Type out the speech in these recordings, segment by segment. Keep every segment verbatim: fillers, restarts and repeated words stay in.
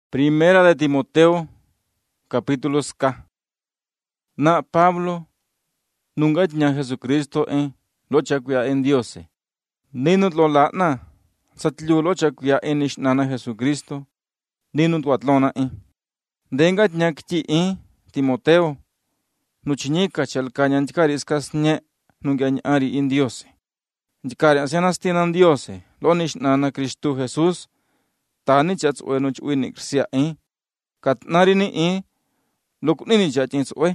Primera de Timoteo, capítulo ska. Na Pablo, nunga ña Jesucristo en lo chakuya en Dios. Ninut lo latna, satliu lo chakuya en ishnana Jesucristo, ninut watlona en. Denga ña kti en Timoteo, nuchinika chalkañan tikariskas ñe nunga ñari en Dios. Jikari asianas tinan Dios, lo nishnana Cristo Jesús, tani chats we nuch winik sia en kat narini en lok nini chachins we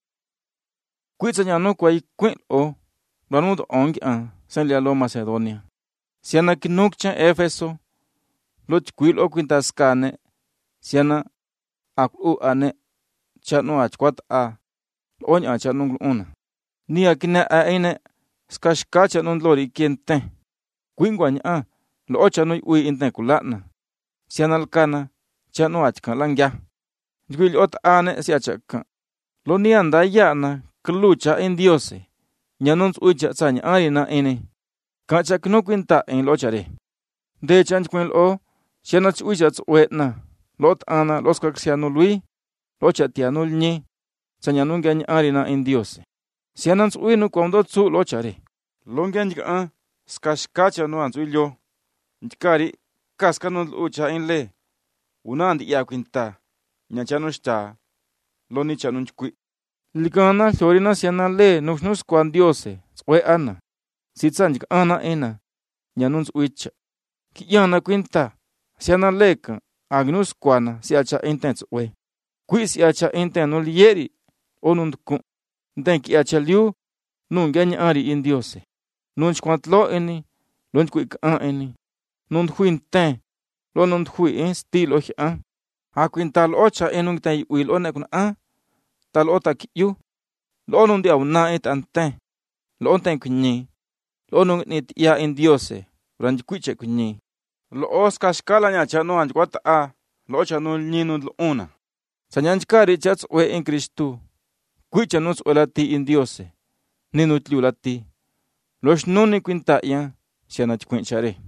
kwitsa nyano kwai kwin o ranud ong a san lo Macedonia siana kinukcha Efeso lot kwil o kwintas kane siana aku ane chano achkwat a on a chano una ni akine a ene skashka chano lori kiente kwingwan a lo chano ui inte kulana sianal kana chano achkan langya gwil ot ane si achaka lo ni anda yana klucha en Dios nyanons ucha tsanya arina ene kacha kno kwinta en lo chare de chanch kwel o sianach ucha tswetna lot ana los kaksiano lui lo chatiano ni tsanya nungan arina en Dios sianans uinu kwando tsu lo chare longan jika skashkacha no anzuillo njkari kaskano ucha en le unandi ya kwinta nyachano sta loni chano chkui likana florina siana le nusnus kwan Diose tswe ana sitsanjik ana ena nyanuns uicha kiyana kwinta siana leka agnus kwana siacha intens we kui siacha intenul yeri onundku ndenki acha liu nunganya ari in Diose nunch kwantlo eni lunch kui ka eni nun huinte lo nun hui en stilo a a quintal ocha enung tai wil ona kun a tal ota kiu lo nun dia una et ante lo onten kunni lo nun nit ya en Diose ranj kuiche kunni lo oska skala nya chano anj kwata a lo chano ninu lo una sanyanj kari chats we en Cristo kuiche nos olati en Diose ninu tliulati los nuni quinta ya siana chquinchare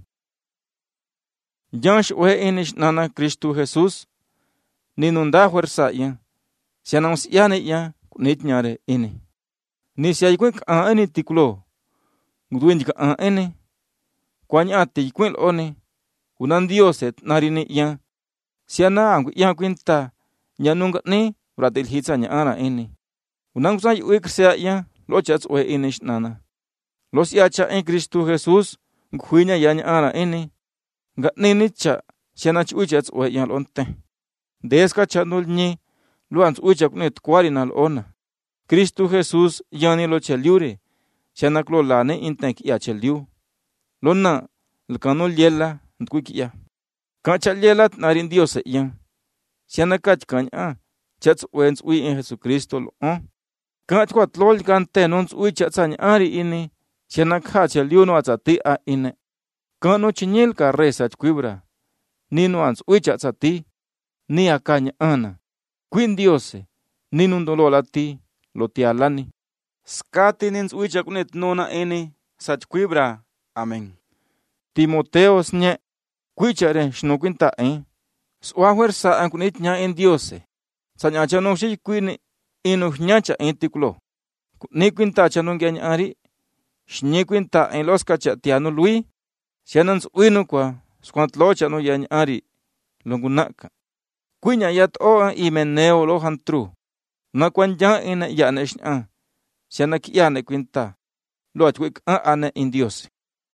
Jansh we enish nana Cristo Jesús ninunda fuerza ya sianons yane ya nitnyare ene ni si aykwek a ene tiklo ngudwen ka a ene kwanya ati kwel one unan Dioset narine ya siana angu ya kwinta nyanunga ne bratil hitsa nya ara ene unan sai wek sia ya lo chats we enish nana los yacha en Cristo Jesús nghuinya ya nya ara ene ga ninicha siana chuchats we yan onte deska chanul ni luans uchak net kwarinal ona Cristo Jesús yani lo cheliure siana klo lane intek ya cheliu lonna lkanul yella ndkukia ka chalela narin Dios yan siana kach kanya chats wens ui en Jesucristo lo ka kwat lol kan tenons ui chatsanya ari ini siana kha cheliu no atsati a ine Kano chinyel ka resa chkwibra, nino ans uicha ti, ni akaña ana, quin Diose, ninundolo lati, lo tialani. Skati nins uicha kunet nona ene, sachkwibra, amen. Timoteos nye, quichare shnoquinta en, suahuersa ankunit nya en Diose, sanyacha no shi quini, inu nyacha en tiklo, ni quinta chanunga ari, shniquinta en los cachatiano lui, sianans uinu kwa skwantlocha no yan ari longunaka kuinya yat o imeneo lo hantru na kwanja ina yanesh a siana kiane kwinta lo atwik a ane in Dios